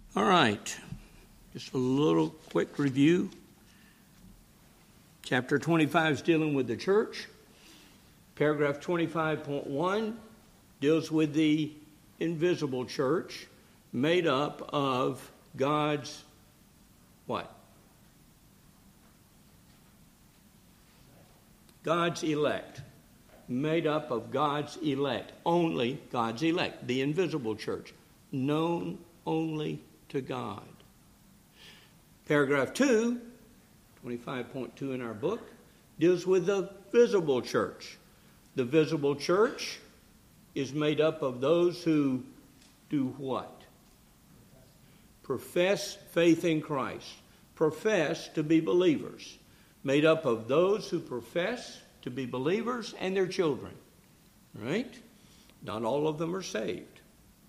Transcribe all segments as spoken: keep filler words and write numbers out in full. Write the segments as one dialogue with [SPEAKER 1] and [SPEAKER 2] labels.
[SPEAKER 1] All right, just a little quick review. Chapter twenty-five is dealing with the church. Paragraph twenty-five point one deals with the invisible church made up of God's what? God's elect. Made up of God's elect. Only God's elect. The invisible church. Known only to God. Paragraph two, twenty-five point two in our book, deals with the visible church. The visible church is made up of those who do what? Profess faith in Christ. Profess to be believers. Made up of those who profess to be believers and their children. Right? Not all of them are saved.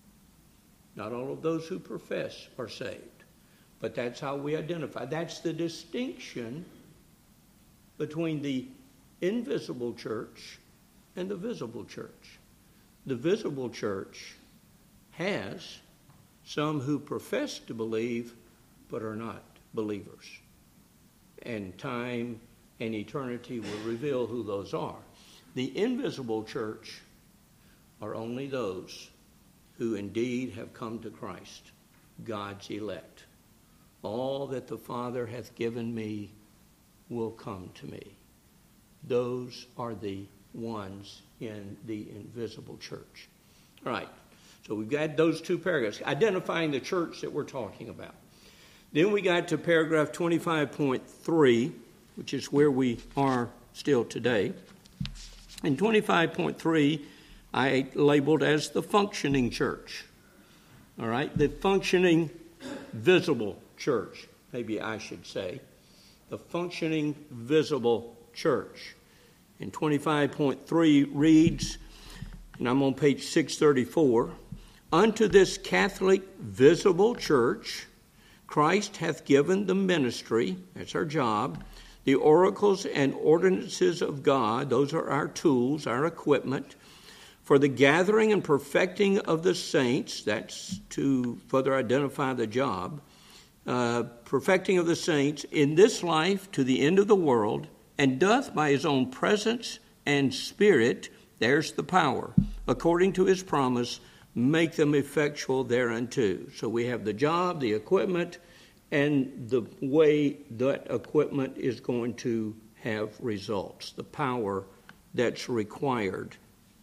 [SPEAKER 1] Not all of those who profess are saved. But that's how we identify. That's the distinction between the invisible church and the visible church. The visible church has some who profess to believe but are not believers. And time and eternity will reveal who those are. The invisible church are only those who indeed have come to Christ, God's elect. All that the Father hath given me will come to me. Those are the ones in the invisible church. All right, so we've got those two paragraphs, identifying the church that we're talking about. Then we got to paragraph twenty-five point three, which is where we are still today. In twenty-five point three, I labeled as the functioning church. All right, the functioning visible church, maybe I should say. The functioning visible church. And twenty-five point three reads, and I'm on page six thirty-four, unto this Catholic visible church Christ hath given the ministry, that's our job, the oracles and ordinances of God, those are our tools, our equipment, for the gathering and perfecting of the saints, that's to further identify the job, uh, perfecting of the saints in this life to the end of the world, and doth by his own presence and spirit, there's the power, according to his promise, make them effectual thereunto. So we have the job, the equipment, and the way that equipment is going to have results, the power that's required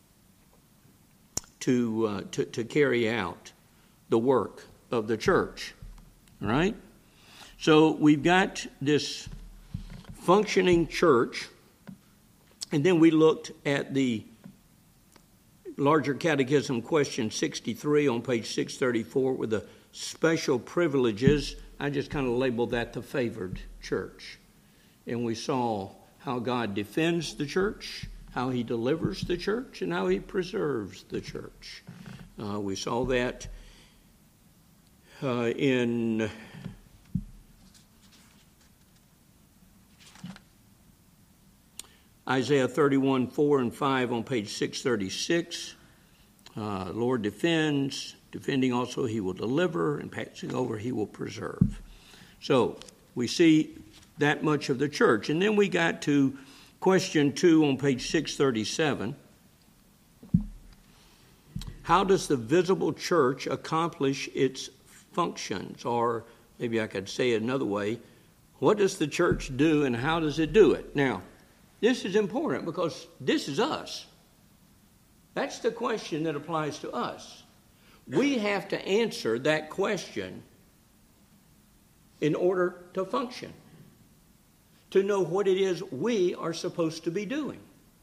[SPEAKER 1] to, uh, to, to carry out the work of the church. All right? So we've got this functioning church, and then we looked at the Larger Catechism question sixty-three on page six thirty-four with the special privileges. I just kind of labeled that the favored church. And we saw how God defends the church, how he delivers the church, and how he preserves the church. Uh, we saw that uh, in Isaiah thirty-one, four and five on page six thirty-six. Uh, Lord defends, defending also he will deliver, and passing over he will preserve. So we see that much of the church. And then we got to question two on page six thirty-seven. How does the visible church accomplish its functions? Or maybe I could say it another way, what does the church do and how does it do it? Now, this is important because this is us. That's the question that applies to us. We have to answer that question in order to function, to know what it is we are supposed to be doing.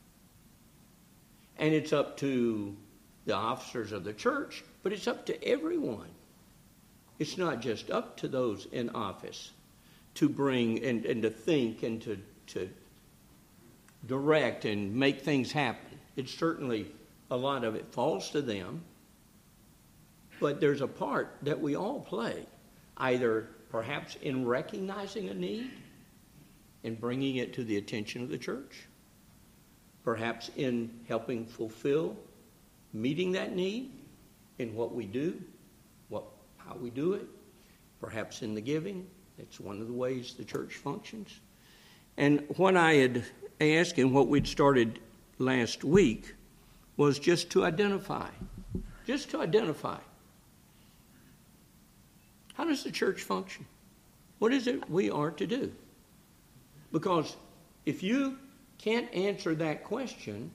[SPEAKER 1] And it's up to the officers of the church, but it's up to everyone. It's not just up to those in office to bring and, and to think and to, to direct and make things happen. It's certainly a lot of it falls to them, but there's a part that we all play, either perhaps in recognizing a need and bringing it to the attention of the church, perhaps in helping fulfill meeting that need in what we do, what how we do it, perhaps in the giving. It's one of the ways the church functions. And what I had asked and what we'd started last week was just to identify, just to identify. How does the church function? What is it we are to do? Because if you can't answer that question,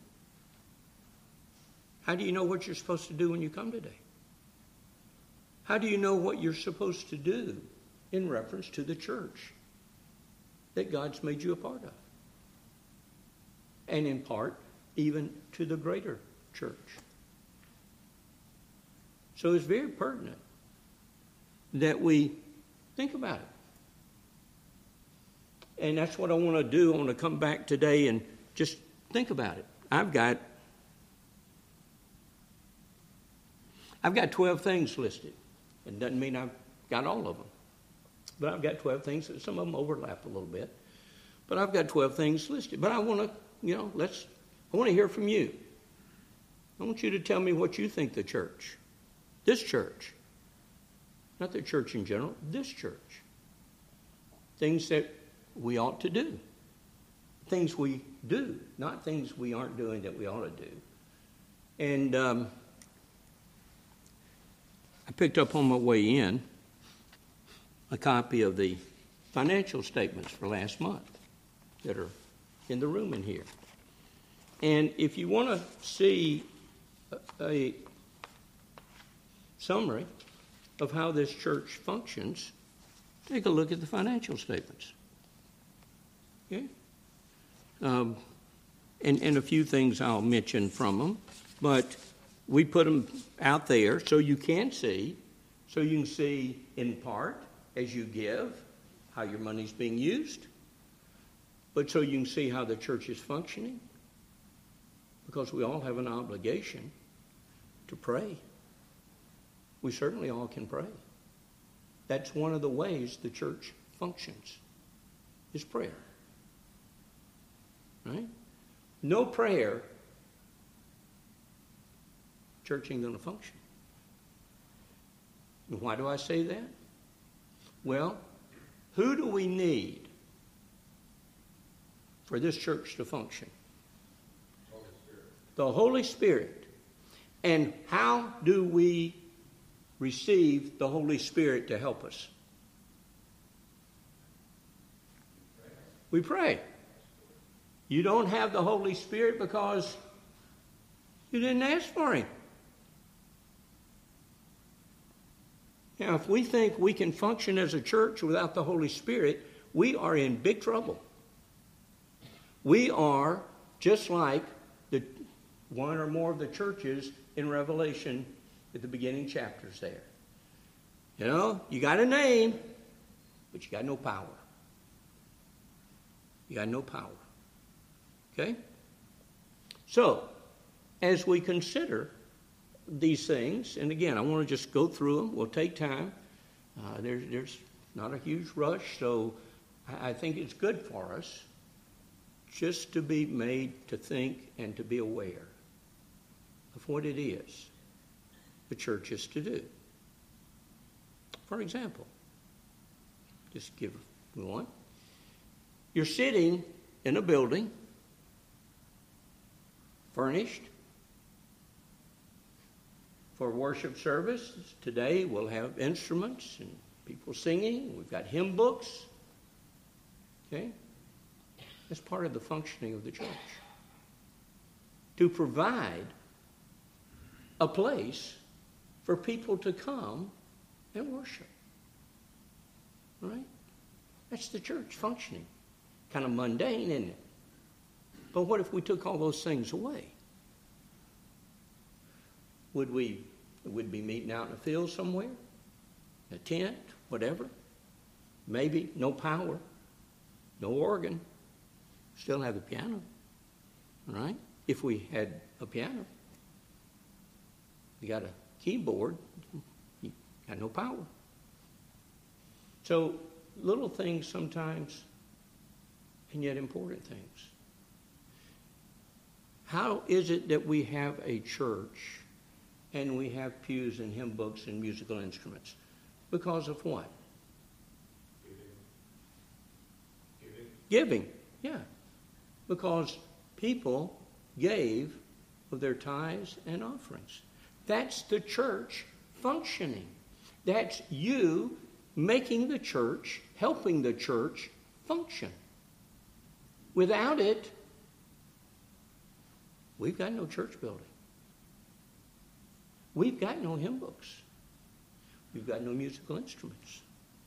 [SPEAKER 1] how do you know what you're supposed to do when you come today? How do you know what you're supposed to do in reference to the church that God's made you a part of? And in part, even to the greater church. So it's very pertinent that we think about it. And that's what I want to do. I want to come back today and just think about it. I've got I've got twelve things listed. It doesn't mean I've got all of them. But I've got twelve things. Some of them overlap a little bit. But I've got twelve things listed. But I want to, you know, let's, I want to hear from you. I want you to tell me what you think the church, this church, not the church in general, this church, things that we ought to do. Things we do, not things we aren't doing that we ought to do. And um, I picked up on my way in a copy of the financial statements for last month that are in the room in here. And if you want to see a, a summary of how this church functions, take a look at the financial statements. Okay? Um, and, and a few things I'll mention from them, but we put them out there so you can see, so you can see in part as you give how your money's being used, but so you can see how the church is functioning, because we all have an obligation to pray. We certainly all can pray. That's one of the ways the church functions, is prayer. Right? No prayer, church ain't going to function. And why do I say that? Well, who do we need for this church to function?
[SPEAKER 2] Holy Spirit.
[SPEAKER 1] The Holy Spirit. And how do we receive the Holy Spirit to help us? We pray. You don't have the Holy Spirit because you didn't ask for Him. Now, if we think we can function as a church without the Holy Spirit, we are in big trouble. We are just like the one or more of the churches in Revelation at the beginning chapters there. You know, you got a name, but you got no power. You got no power. Okay? So, as we consider these things, and again, I want to just go through them. We'll take time. Uh, there's, there's not a huge rush, so I, I think it's good for us just to be made to think and to be aware of what it is the church is to do. For example, just give one. You're sitting in a building, furnished, for worship service. Today we'll have instruments and people singing. We've got hymn books. Okay? That's part of the functioning of the church. To provide a place for people to come and worship. Right? That's the church functioning. Kind of mundane, isn't it? But what if we took all those things away? Would we would be meeting out in a field somewhere? A tent? Whatever? Maybe no power. No organ. Still have the piano. Right? If we had a piano. You got a keyboard. You got no power. So little things sometimes, and yet important things. How is it that we have a church and we have pews and hymn books and musical instruments? Because of what? Giving, yeah. Because people gave of their tithes and offerings. That's the church functioning. That's you making the church, helping the church function. Without it, we've got no church building. We've got no hymn books. We've got no musical instruments.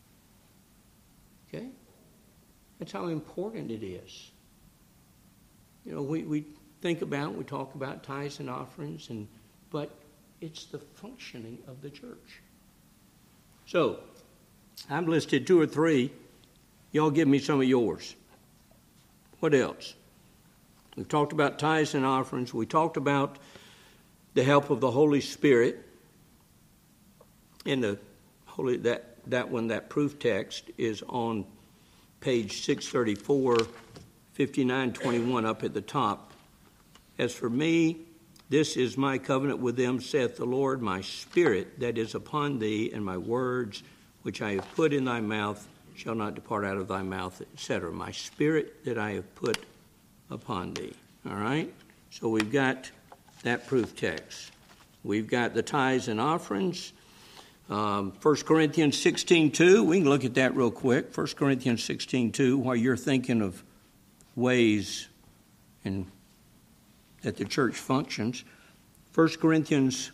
[SPEAKER 1] Okay? That's how important it is. You know, we, we think about, we talk about tithes and offerings, and but it's the functioning of the church. So, I've listed two or three. Y'all give me some of yours. What else? We've talked about tithes and offerings. We talked about the help of the Holy Spirit. In the holy that that one, that proof text is on page six thirty-four, fifty-nine twenty-one up at the top. As for me, this is my covenant with them, saith the Lord, my spirit that is upon thee, and my words which I have put in thy mouth shall not depart out of thy mouth, et cetera. My spirit that I have put upon thee. All right? So we've got that proof text. We've got the tithes and offerings. Um, First Corinthians sixteen two, we can look at that real quick. First Corinthians sixteen two, while you're thinking of ways in, that the church functions. First Corinthians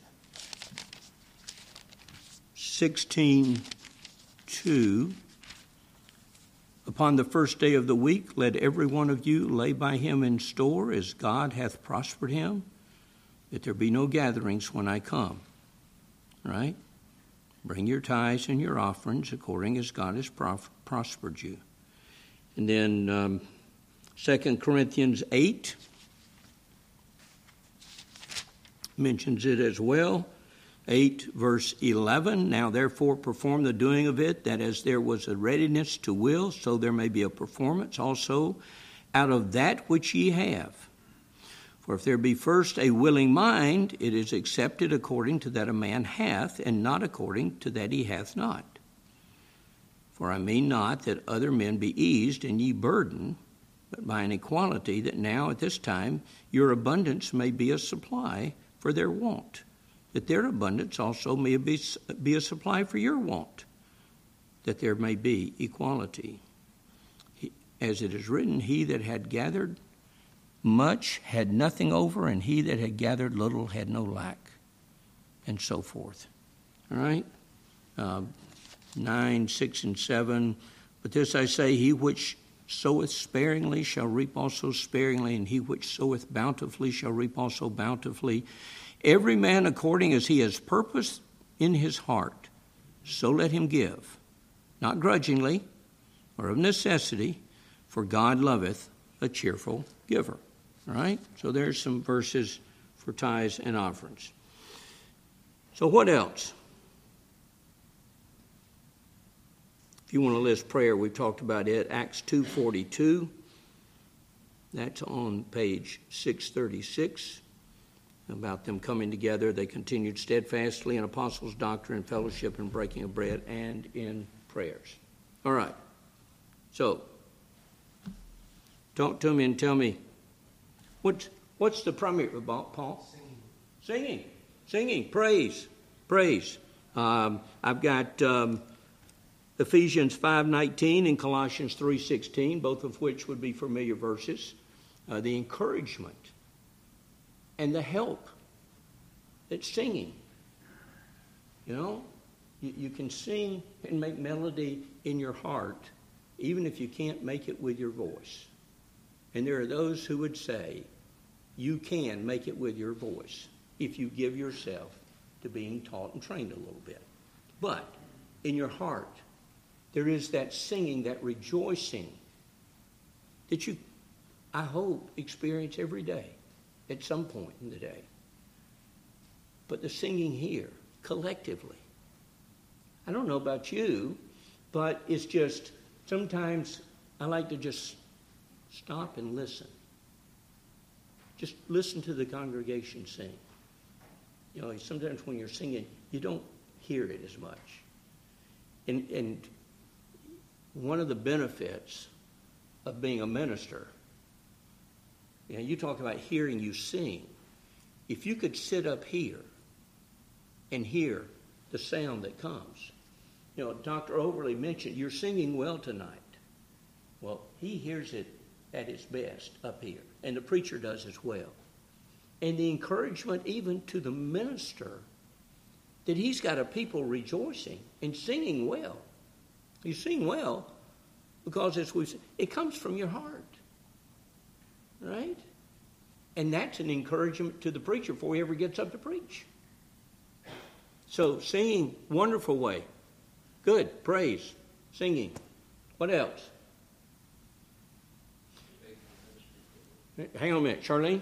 [SPEAKER 1] sixteen two, upon the first day of the week, let every one of you lay by him in store as God hath prospered him, that there be no gatherings when I come. Right? Bring your tithes and your offerings according as God has prof- prospered you. And then um, Second Corinthians eight mentions it as well. eight verse eleven, now therefore perform the doing of it, that as there was a readiness to will, so there may be a performance also out of that which ye have. For if there be first a willing mind, it is accepted according to that a man hath, and not according to that he hath not. For I mean not that other men be eased and ye burdened, but by an equality, that now at this time your abundance may be a supply for their want, that their abundance also may be, be a supply for your want, that there may be equality. He, as it is written, he that had gathered much had nothing over, and he that had gathered little had no lack, and so forth. All right? Uh, nine, six, and seven. But this I say, he which soweth sparingly shall reap also sparingly, and he which soweth bountifully shall reap also bountifully. Every man according as he has purposed in his heart, so let him give, not grudgingly or of necessity, for God loveth a cheerful giver. All right? So there's some verses for tithes and offerings. So what else? If you want to list prayer, we've talked about it. Acts two forty-two. That's on page six thirty-six. About them coming together, they continued steadfastly in apostles' doctrine, fellowship, and breaking of bread, and in prayers. All right. So, talk to me and tell me, what's, what's the primary about, Paul? Singing. Singing. Singing. Praise. Praise. Um, I've got um, Ephesians five nineteen and Colossians three sixteen, both of which would be familiar verses. Uh, the encouragement and the help that's singing. You know, you, you can sing and make melody in your heart, even if you can't make it with your voice. And there are those who would say, you can make it with your voice if you give yourself to being taught and trained a little bit. But in your heart, there is that singing, that rejoicing that you, I hope, experience every day at some point in the day. But the singing here, collectively. I don't know about you, but it's just, sometimes I like to just stop and listen. Just listen to the congregation sing. You know, sometimes when you're singing, you don't hear it as much. And, and one of the benefits of being a minister. You know, you talk about hearing you sing. If you could sit up here and hear the sound that comes. You know, Doctor Overly mentioned, you're singing well tonight. Well, he hears it at its best up here, and the preacher does as well. And the encouragement even to the minister that he's got a people rejoicing and singing well. You sing well because as we it comes from your heart, right? And that's an encouragement to the preacher before he ever gets up to preach. So singing, wonderful way. Good, praise, singing. What else? Hang on a minute, Charlene?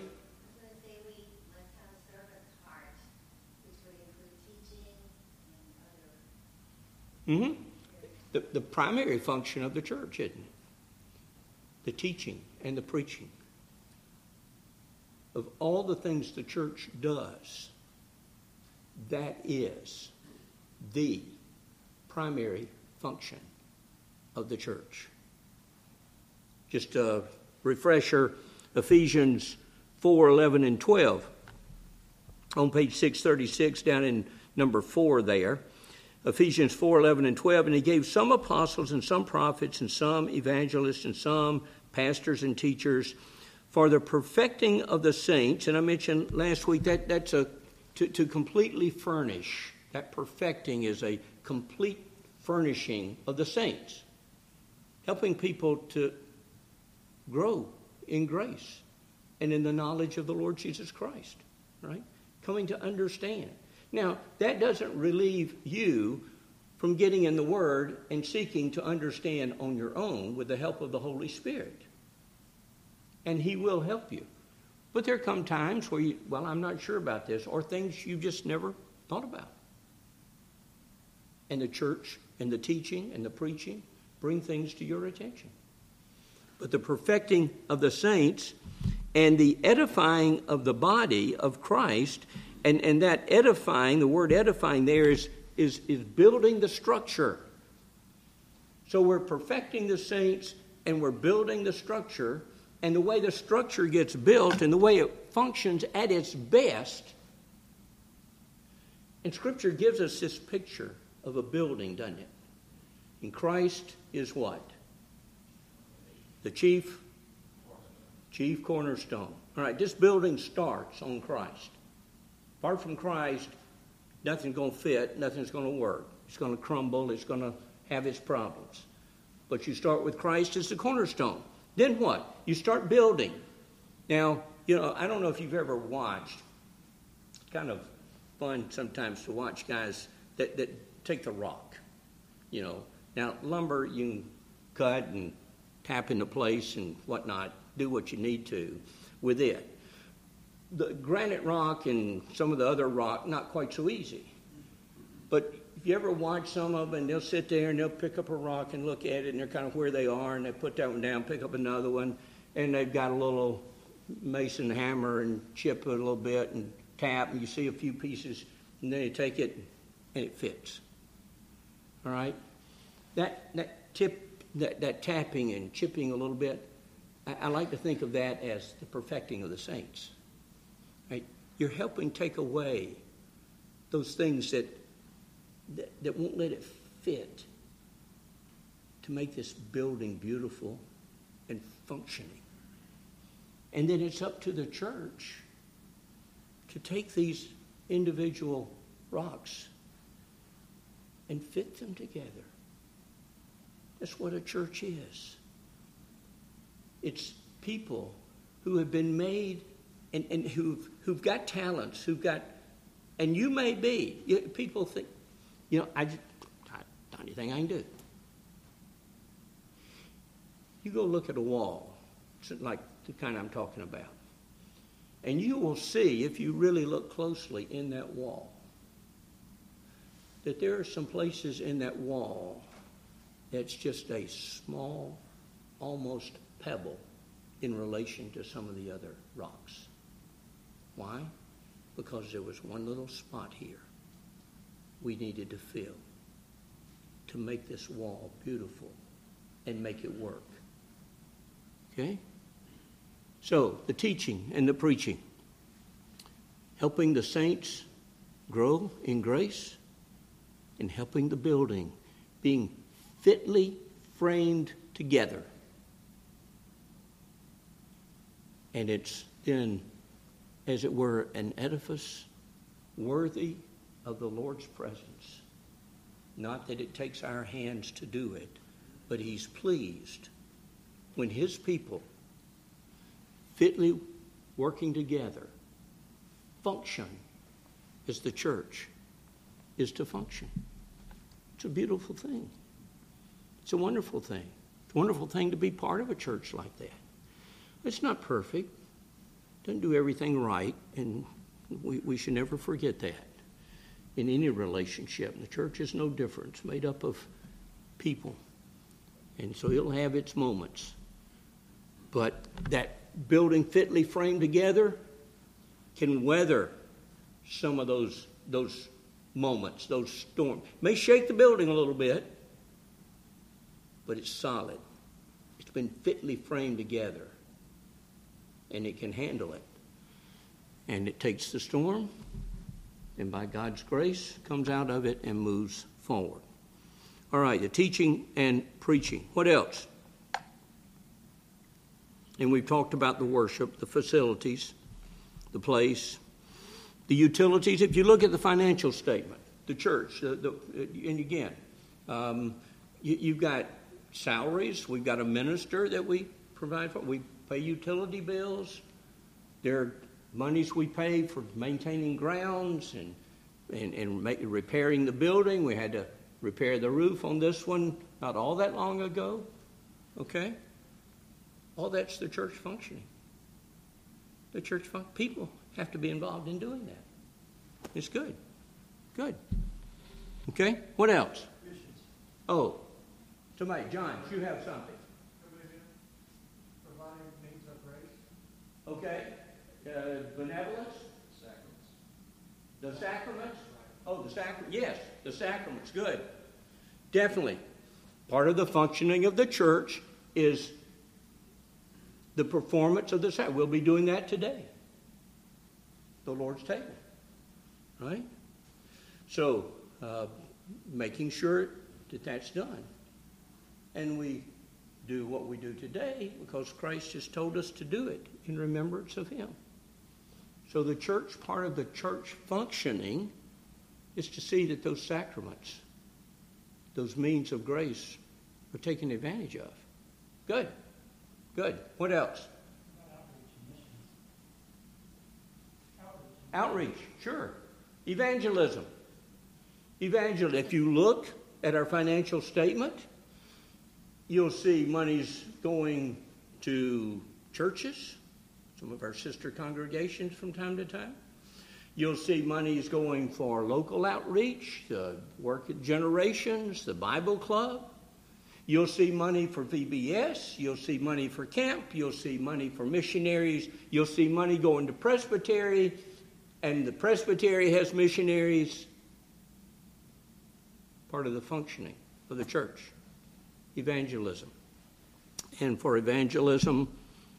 [SPEAKER 1] Mm-hmm. The, the primary function of the church, isn't it? The teaching and the preaching. Of all the things the church does, that is the primary function of the church. Just a refresher, Ephesians four, eleven, and twelve. On page six thirty-six, down in number four there. Ephesians four, eleven, and twelve, and he gave some apostles and some prophets and some evangelists and some pastors and teachers for the perfecting of the saints. And I mentioned last week that that's a to, to completely furnish. That perfecting is a complete furnishing of the saints. Helping people to grow in grace and in the knowledge of the Lord Jesus Christ. Right? Coming to understand. Now, that doesn't relieve you from getting in the Word and seeking to understand on your own with the help of the Holy Spirit. And He will help you. But there come times where you, well, I'm not sure about this, or things you just never thought about. And the church and the teaching and the preaching bring things to your attention. But the perfecting of the saints and the edifying of the body of Christ. And, and that edifying, the word edifying there is, is, is building the structure. So we're perfecting the saints and we're building the structure. And the way the structure gets built and the way it functions at its best. And Scripture gives us this picture of a building, doesn't it? And Christ is what? The chief, chief cornerstone. All right, this building starts on Christ. Apart from Christ, nothing's going to fit, nothing's going to work. It's going to crumble, it's going to have its problems. But you start with Christ as the cornerstone. Then what? You start building. Now, you know, I don't know if you've ever watched. It's kind of fun sometimes to watch guys that, that take the rock. You know, now lumber you can cut and tap into place and whatnot, do what you need to with it. The granite rock and some of the other rock, not quite so easy. But if you ever watch some of them, they'll sit there and they'll pick up a rock and look at it, and they're kind of where they are, and they put that one down, pick up another one, and they've got a little mason hammer and chip it a little bit and tap, and you see a few pieces, and then you take it and it fits. All right? That that tip, that, that tapping and chipping a little bit, I, I like to think of that as the perfecting of the saints. Right? You're helping take away those things that, that that won't let it fit to make this building beautiful and functioning. And then it's up to the church to take these individual rocks and fit them together. That's what a church is. It's people who have been made and, and who've, who've got talents, who've got, and you may be, you, people think, you know, I just, I, not anything I can do. You go look at a wall, like the kind I'm talking about, and you will see, if you really look closely in that wall, that there are some places in that wall that's just a small, almost pebble in relation to some of the other rocks. Why? Because there was one little spot here we needed to fill to make this wall beautiful and make it work. Okay? So, the teaching and the preaching. Helping the saints grow in grace and helping the building being fitly framed together. And it's then, as it were, an edifice worthy of the Lord's presence. Not that it takes our hands to do it, but He's pleased when His people, fitly working together, function as the church is to function. It's a beautiful thing. It's a wonderful thing. It's a wonderful thing to be part of a church like that. It's not perfect. Doesn't do everything right, and we, we should never forget that in any relationship. And the church is no different. It's made up of people. And so it'll have its moments. But that building fitly framed together can weather some of those those moments, those storms. May shake the building a little bit, but it's solid. It's been fitly framed together, and it can handle it. And it takes the storm, and by God's grace, comes out of it and moves forward. All right, the teaching and preaching. What else? And we've talked about the worship, the facilities, the place, the utilities. If you look at the financial statement, the church, the, the, and again, um, you, you've got salaries. We've got a minister that we provide for. We pay utility bills. There are monies we pay for maintaining grounds and and, and make, repairing the building. We had to repair the roof on this one not all that long ago. Okay? All that's the church functioning. The church fun- people have to be involved in doing that. It's good. Good. Okay? What else?
[SPEAKER 3] Missions.
[SPEAKER 1] Oh, somebody, John, you have something.
[SPEAKER 3] Providing means of grace.
[SPEAKER 1] Okay? Uh, benevolence?
[SPEAKER 2] Sacraments.
[SPEAKER 1] The sacraments? Oh, the sacrament. Yes, the sacraments. Good. Definitely. Part of the functioning of the church is the performance of the sacrament. We'll be doing that today. The Lord's table. Right? So, uh, making sure that that's done. And we do what we do today because Christ has told us to do it in remembrance of Him. So the church, part of the church functioning is to see that those sacraments, those means of grace, are taken advantage of. Good. Good. What else? Outreach, sure. Evangelism. Evangelism. If you look at our financial statement, you'll see monies going to churches, some of our sister congregations from time to time. You'll see monies going for local outreach, the work at Generations, the Bible Club. You'll see money for V B S. You'll see money for camp. You'll see money for missionaries. You'll see money going to presbytery. And the presbytery has missionaries. Part of the functioning of the church. Evangelism. And for evangelism,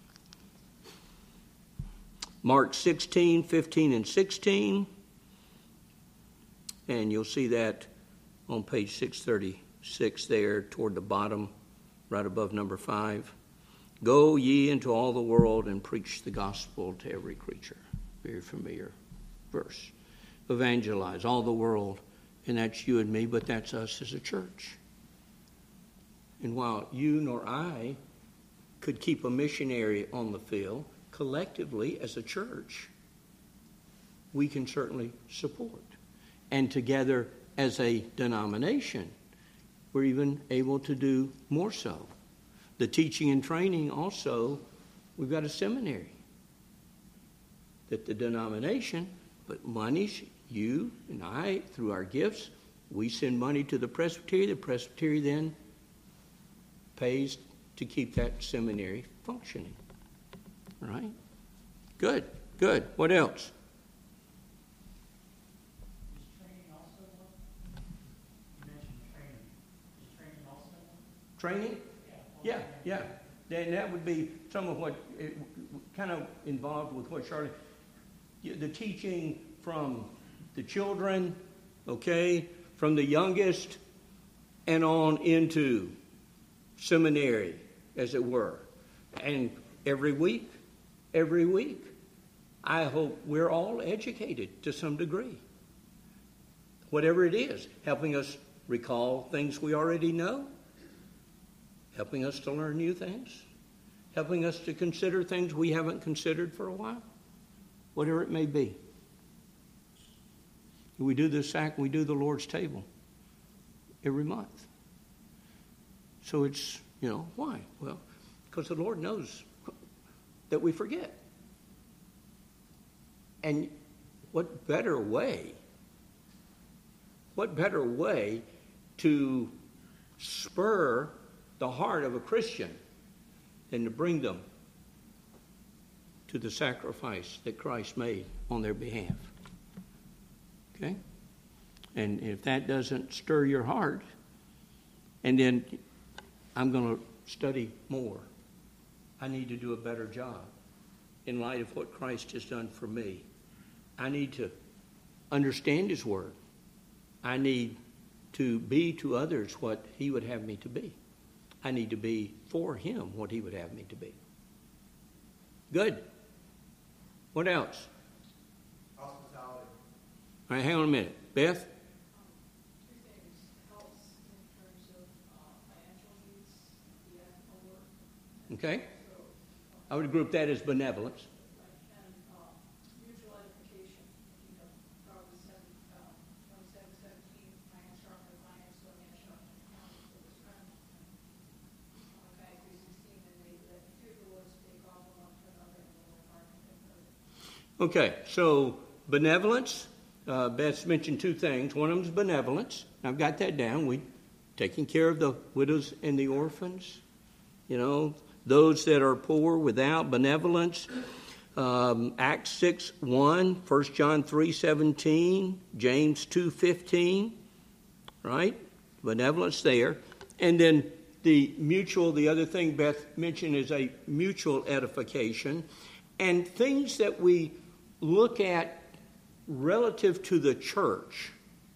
[SPEAKER 1] Mark sixteen, fifteen, and sixteen. And you'll see that on page six thirty-six there toward the bottom, right above number five. Go ye into all the world and preach the gospel to every creature. Very familiar verse. Evangelize all the world. And that's you and me, but that's us as a church. And while you nor I could keep a missionary on the field, collectively as a church, we can certainly support. And together as a denomination, we're even able to do more so. The teaching and training also, we've got a seminary that the denomination, but monies, you and I, through our gifts, we send money to the presbytery. The presbytery then pays to keep that seminary functioning. All right? Good, good. What else?
[SPEAKER 3] Is training also one? You mentioned training. Is training also one?
[SPEAKER 1] Training? Yeah, yeah. Then that would be some of what it, kind of involved with what Charlie, the teaching from the children, okay, from the youngest and on into seminary, as it were. And every week, every week, I hope we're all educated to some degree. Whatever it is, helping us recall things we already know, helping us to learn new things, helping us to consider things we haven't considered for a while, whatever it may be. We do the sac, we do the Lord's table every month. So it's, you know, why? Well, because the Lord knows that we forget. And what better way, what better way to spur the heart of a Christian than to bring them to the sacrifice that Christ made on their behalf. Okay? And if that doesn't stir your heart, and then I'm going to study more. I need to do a better job in light of what Christ has done for me. I need to understand His Word. I need to be to others what He would have me to be. I need to be for Him what He would have me to be. Good. What else?
[SPEAKER 2] Hospitality.
[SPEAKER 1] All right, hang on a minute. Beth?
[SPEAKER 4] Two things. Health in terms of uh, financial needs, the ethical work.
[SPEAKER 1] Okay.
[SPEAKER 4] So,
[SPEAKER 1] I would group that as benevolence.
[SPEAKER 4] like, and uh, mutual edification. You know, Proverbs seven, uh, twenty-seven, seventeen, iron sharpens iron, so man sharpens iron for his friend. Okay, three sixteen, and they that fear the Lord speak all one to another, and the Lord hearken to them.
[SPEAKER 1] Okay, so benevolence. Uh, Beth's mentioned two things. One of them is benevolence. I've got that down. We taking care of the widows and the orphans. You know, those that are poor without benevolence. Um, Acts six one, First John three seventeen, James two fifteen. Right? Benevolence there. And then the mutual, the other thing Beth mentioned is a mutual edification. And things that we look at relative to the church,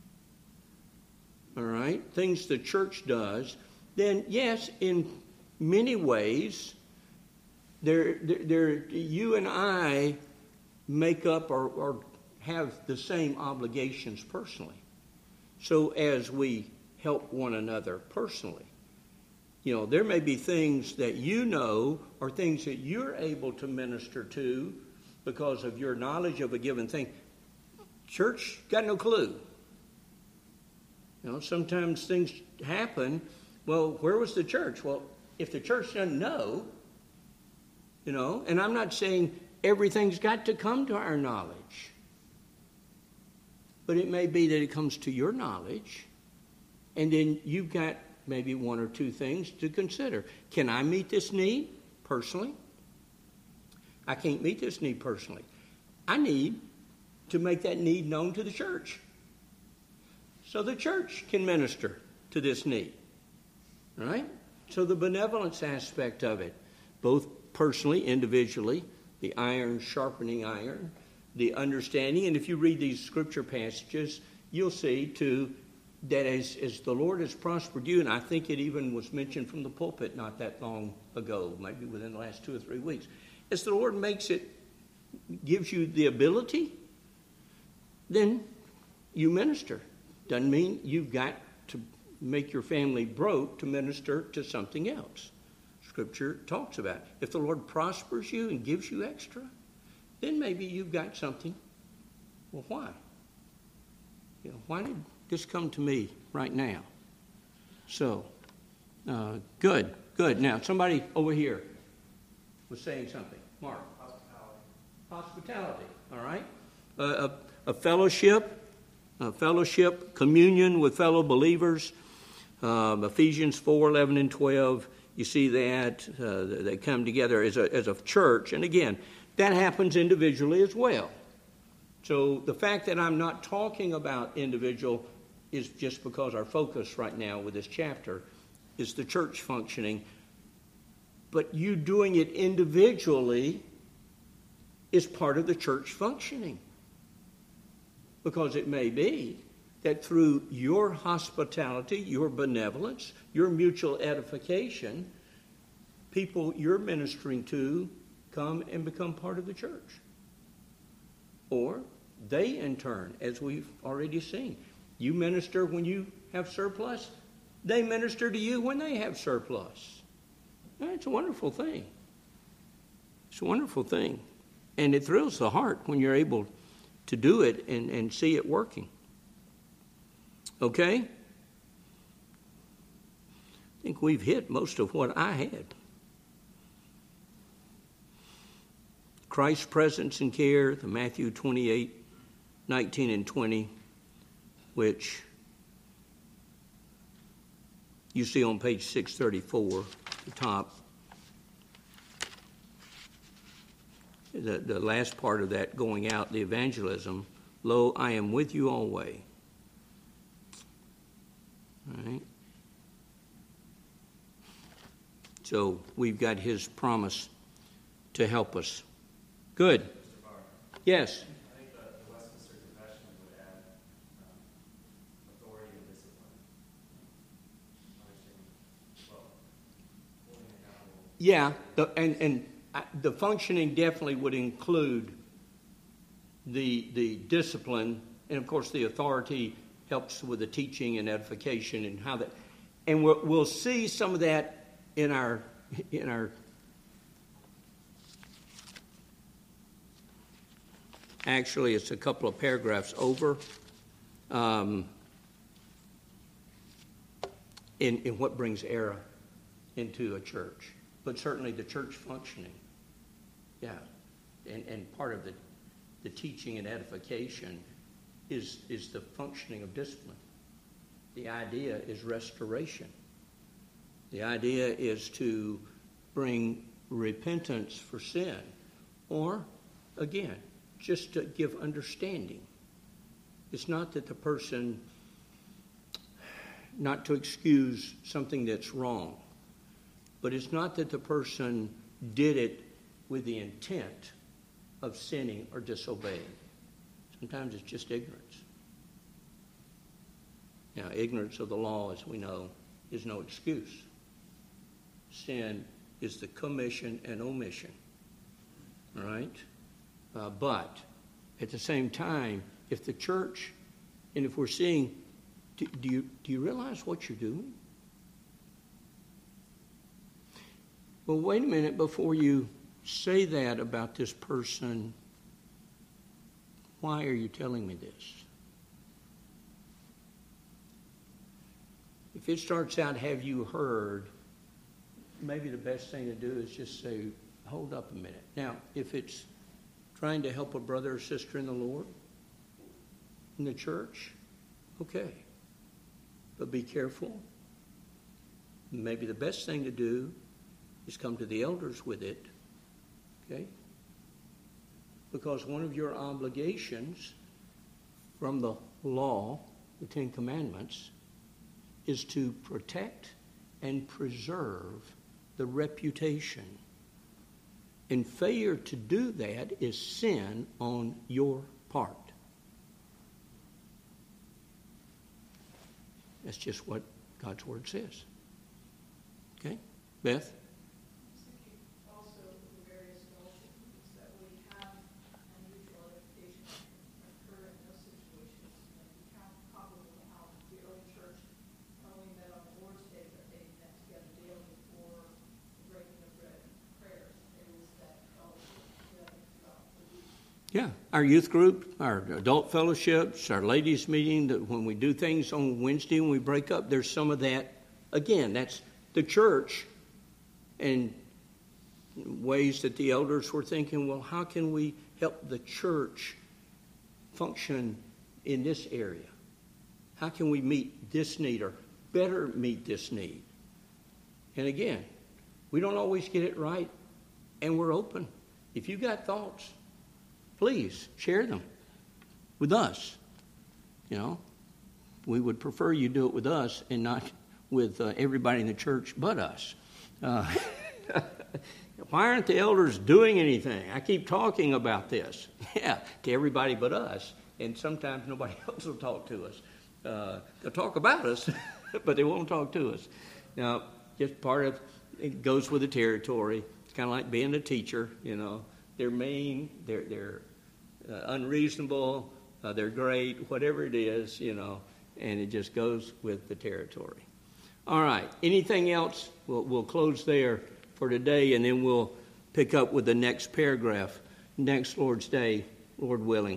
[SPEAKER 1] all right, things the church does, then yes, in many ways, there, there, you and I make up or, or have the same obligations personally. So as we help one another personally, you know, there may be things that you know or things that you're able to minister to because of your knowledge of a given thing. Church got no clue. You know, sometimes things happen. Well, where was the church? Well, if the church doesn't know, you know, and I'm not saying everything's got to come to our knowledge, but it may be that it comes to your knowledge, and then you've got maybe one or two things to consider. Can I meet this need personally? I can't meet this need personally. I need to make that need known to the church, so the church can minister to this need. All right? So the benevolence aspect of it, both personally, individually, the iron sharpening iron, the understanding, and if you read these scripture passages, you'll see too that as, as the Lord has prospered you, and I think it even was mentioned from the pulpit not that long ago, maybe within the last two or three weeks, as the Lord makes it, gives you the ability, then you minister. Doesn't mean you've got to make your family broke to minister to something else. Scripture talks about it. If the Lord prospers you and gives you extra, then maybe you've got something. Well, why? You know, why did this come to me right now? So, uh, good, good. Now, somebody over here was saying something. Mark.
[SPEAKER 2] Hospitality.
[SPEAKER 1] Hospitality, all right? Uh, a, a fellowship, a fellowship, communion with fellow believers. Um, Ephesians four, eleven, and twelve, you see that. Uh, they come together as a, as a church. And again, that happens individually as well. So the fact that I'm not talking about individual is just because our focus right now with this chapter is the church functioning But you doing it individually is part of the church functioning. Because it may be that through your hospitality, your benevolence, your mutual edification, people you're ministering to come and become part of the church. Or they, in turn, as we've already seen, you minister when you have surplus, they minister to you when they have surplus. It's a wonderful thing. It's a wonderful thing. And it thrills the heart when you're able to do it and, and see it working. Okay? I think we've hit most of what I had. Christ's presence and care, the Matthew twenty-eight, nineteen and twenty, which you see on page six thirty-four, the top. The, the last part of that going out, the evangelism, lo, I am with you always. All right. So we've got his promise to help us. Good.
[SPEAKER 2] Mister Barr,
[SPEAKER 1] Yes.
[SPEAKER 2] I think the, the Westminster Confession would add um, authority and discipline. Punishing, well, holding accountable.
[SPEAKER 1] Yeah, the, and, and I- the functioning definitely would include the, the discipline, and of course the authority helps with the teaching and edification and how that, and we'll, we'll see some of that in our, in our, actually it's a couple of paragraphs over, um, in, in what brings error into a church, but certainly the church functioning. Yeah, and, and part of the, the teaching and edification is, is the functioning of discipline. The idea is restoration. The idea is to bring repentance for sin, or, again, just to give understanding. It's not that the person, not to excuse something that's wrong, but it's not that the person did it with the intent of sinning or disobeying. Sometimes it's just ignorance. Now, ignorance of the law, as we know, is no excuse. Sin is the commission and omission. All right? Uh, but at the same time, if the church, and if we're seeing, do, do you do you realize what you're doing? Well, wait a minute before you say that about this person. Why are you telling me this? If it starts out, have you heard, maybe the best thing to do is just say, hold up a minute. Now, if it's trying to help a brother or sister in the Lord, in the church, okay. But be careful. Maybe the best thing to do is come to the elders with it, okay? Because one of your obligations from the law, the Ten Commandments, is to protect and preserve the reputation. And failure to do that is sin on your part. That's just what God's Word says. Okay? Beth?
[SPEAKER 4] Also, the various fellowship groups that we have and mutual edification occur in those situations. And we count probably how the early church not only met on the Lord's Day, but they met together daily for the breaking of bread and prayers. It was that fellowship together throughout the week.
[SPEAKER 1] Yeah, our youth group, our adult fellowships, our ladies' meeting, that when we do things on Wednesday when we break up, there's some of that. Again, that's the church, and ways that the elders were thinking, well, how can we help the church function in this area? How can we meet this need or better meet this need? And again, we don't always get it right, and we're open. If you've got thoughts, please share them with us. You know, we would prefer you do it with us and not with uh, everybody in the church but us. Uh, Why aren't the elders doing anything? I keep talking about this. Yeah, to everybody but us. And sometimes nobody else will talk to us. Uh, they'll talk about us, but they won't talk to us. Now, just part of it goes with the territory. It's kind of like being a teacher, you know. They're mean, they're, they're uh, unreasonable, uh, they're great, whatever it is, you know, and it just goes with the territory. All right, anything else? We'll, we'll close there for today, and then we'll pick up with the next paragraph next Lord's Day, Lord willing.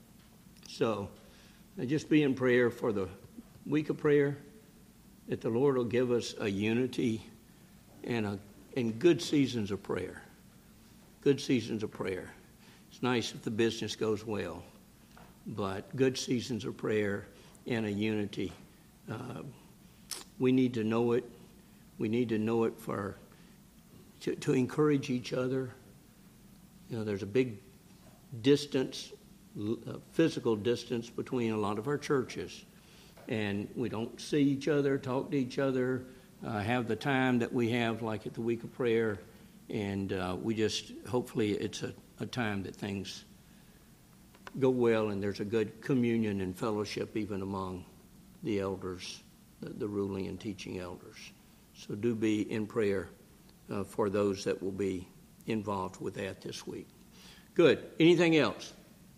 [SPEAKER 1] So uh, just be in prayer for the week of prayer, that the Lord will give us a unity and a and good seasons of prayer. Good seasons of prayer. It's nice if the business goes well, but good seasons of prayer and a unity. Uh, we need to know it. We need to know it for to, to encourage each other. You know, there's a big distance, uh, physical distance between a lot of our churches, and we don't see each other, talk to each other, uh, have the time that we have, like at the week of prayer. And uh, we just, hopefully it's a, a time that things go well and there's a good communion and fellowship even among the elders, the, the ruling and teaching elders. So do be in prayer uh, for those that will be involved with that this week. Good. Anything else?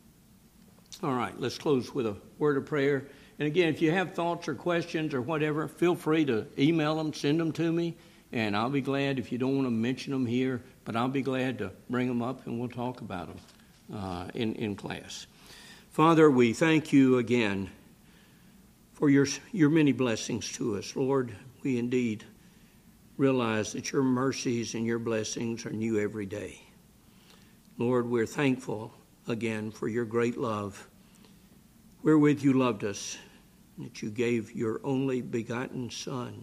[SPEAKER 1] All right, let's close with a word of prayer. And again, if you have thoughts or questions or whatever, feel free to email them, send them to me. And I'll be glad, if you don't want to mention them here, but I'll be glad to bring them up and we'll talk about them uh, in, in class. Father, we thank you again for your, your many blessings to us. Lord, we indeed realize that your mercies and your blessings are new every day. Lord, we're thankful again for your great love, wherewith you loved us, that you gave your only begotten Son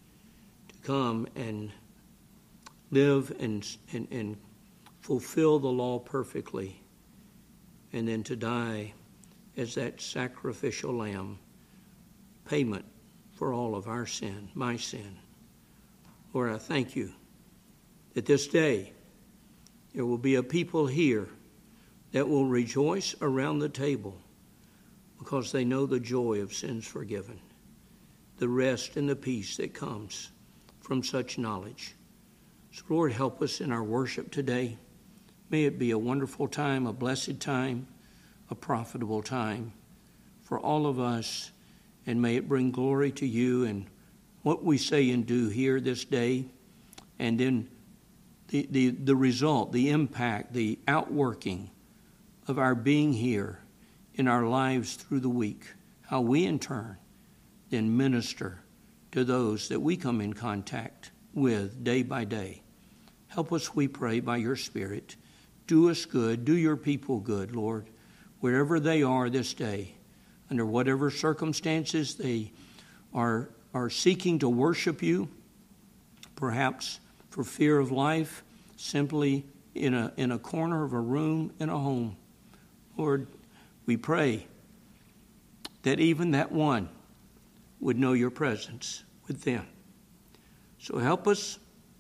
[SPEAKER 1] come and live and, and and fulfill the law perfectly, and then to die as that sacrificial lamb, payment for all of our sin, my sin. Lord, I thank you that this day there will be a people here that will rejoice around the table because they know the joy of sins forgiven, the rest and the peace that comes from such knowledge. So Lord, help us in our worship today. May it be a wonderful time, a blessed time, a profitable time for all of us, and may it bring glory to you and what we say and do here this day, and then the, the, the result, the impact, the outworking of our being here in our lives through the week, how we in turn then minister to those that we come in contact with day by day. Help us, we pray, by your Spirit. Do us good. Do your people good, Lord, wherever they are this day, under whatever circumstances they are, are seeking to worship you, perhaps for fear of life, simply in a, in a corner of a room in a home. Lord, we pray that even that one would know your presence with them. So help us,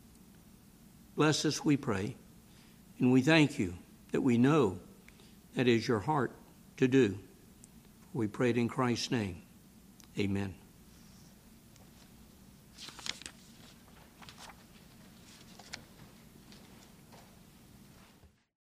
[SPEAKER 1] bless us, we pray, and we thank you that we know that is your heart to do. We pray it in Christ's name. Amen.